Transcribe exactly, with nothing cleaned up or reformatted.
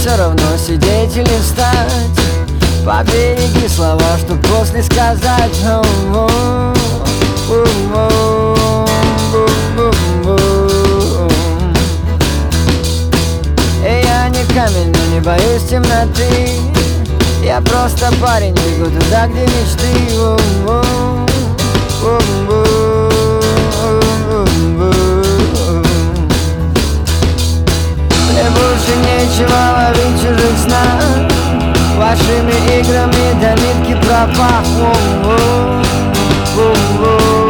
все равно сидеть или встать. Побереги слова, чтоб после сказать. И я не камень, но не боюсь темноты. Я просто парень, бегу туда, где мечты. Мне больше нечего ловить чужих снах. Вашими играми до нитки пропах.